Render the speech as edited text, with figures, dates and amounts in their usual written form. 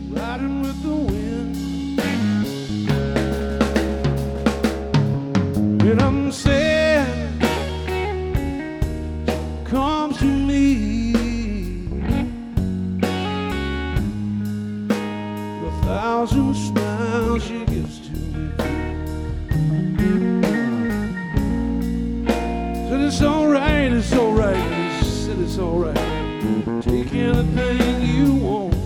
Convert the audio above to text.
riding with the wind. And I'm sad, comes to me a thousand smiles she gives to me. Said it's alright, it's alright. Said it's alright. Take anything you want.